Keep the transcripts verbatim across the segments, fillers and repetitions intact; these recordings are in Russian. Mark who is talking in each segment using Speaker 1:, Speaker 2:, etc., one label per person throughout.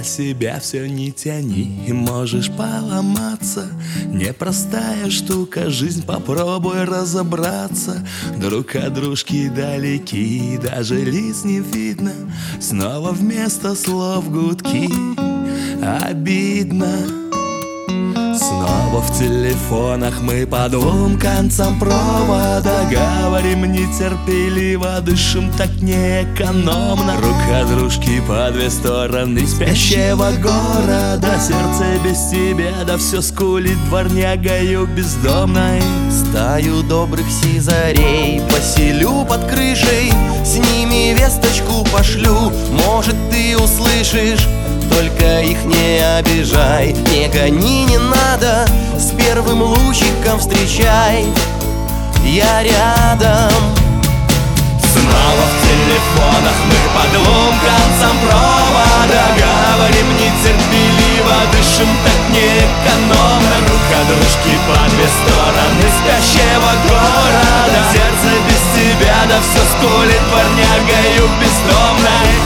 Speaker 1: на себя все не тяни, и можешь поломаться. Непростая штука, жизнь, попробуй разобраться. Друг от дружки далеки, даже лиц не видно. Снова вместо слов гудки, обидно. Снова в телефонах мы по двум концам провода говорим нетерпеливо, дышим так неэкономно. Друг от дружки по две стороны спящего города. Сердце без тебя, да все скулит дворнягою бездомной.
Speaker 2: Стаю добрых сизарей поселю под крышей, с ними весточку пошлю, может ты услышишь. Только их не обижай, не гони, не надо, с первым лучиком встречай, я рядом.
Speaker 1: Снова в телефонах мы по двум концам провода говорим нетерпеливо, дышим так неэкономно. Друг от дружки по две стороны спящего города. Сердце без тебя, да все скулит дворнягою бездомной.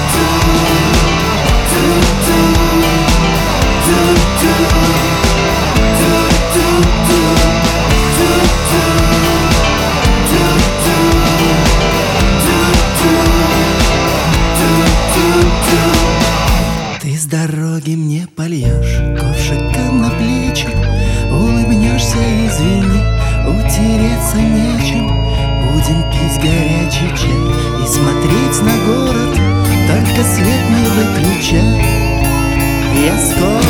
Speaker 2: Ты с дороги мне польешь ковшиком на плечи, улыбнешься, извини, утереться нечем. Будем пить горячий чай и смотреть на город, только свет не выключай. Я скоро